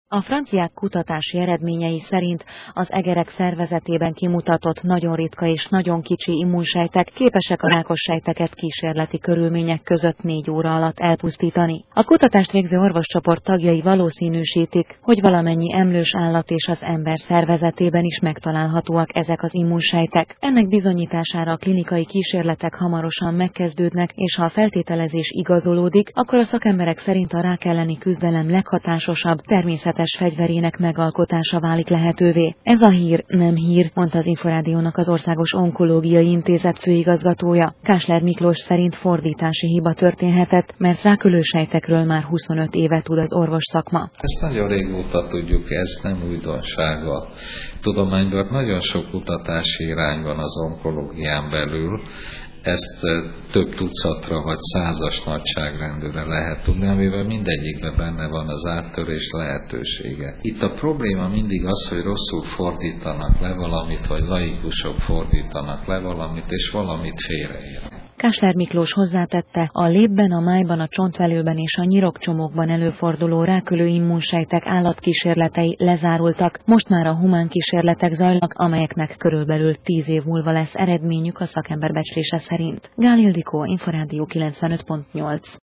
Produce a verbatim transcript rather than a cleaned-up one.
A franciák kutatási eredményei szerint az egerek szervezetében kimutatott nagyon ritka és nagyon kicsi immunsejtek képesek a rákos sejteket kísérleti körülmények között négy óra alatt elpusztítani. A kutatást végző orvoscsoport tagjai valószínűsítik, hogy valamennyi emlős állat és az ember szervezetében is megtalálhatóak ezek az immunsejtek. Ennek bizonyítására a klinikai kísérletek hamarosan megkezdődnek, és ha a feltételezés igazolódik, akkor a szakemberek szerint a rák elleni küzdelem leghatásosabb természetes fegyverének megalkotása válik lehetővé. Ez a hír nem hír, mondta az Inforádiónak az Országos Onkológiai Intézet főigazgatója. Kásler Miklós szerint fordítási hiba történhetett, mert rákölősejtekről már huszonöt éve tud az orvosszakma. Ezt nagyon régóta tudjuk, ez nem újdonság a tudományban. Nagyon sok kutatási irány van az onkológián belül. Ezt több tucatra vagy százas nagyságrendűre lehet tudni, amivel mindegyikben benne van az áttörés lehetősége. Itt a probléma mindig az, hogy rosszul fordítanak le valamit, vagy laikusok fordítanak le valamit, és valamit félreérnek. Kásler Miklós hozzátette, a lépben, a májban, a csontvelőben és a nyirokcsomókban előforduló rákölő immunsejtek állatkísérletei lezárultak. Most már a humán kísérletek zajlanak, amelyeknek körülbelül tíz év múlva lesz eredményük a szakember becslése szerint. Gál Ildikó, Inforádió kilencvenöt pont nyolc.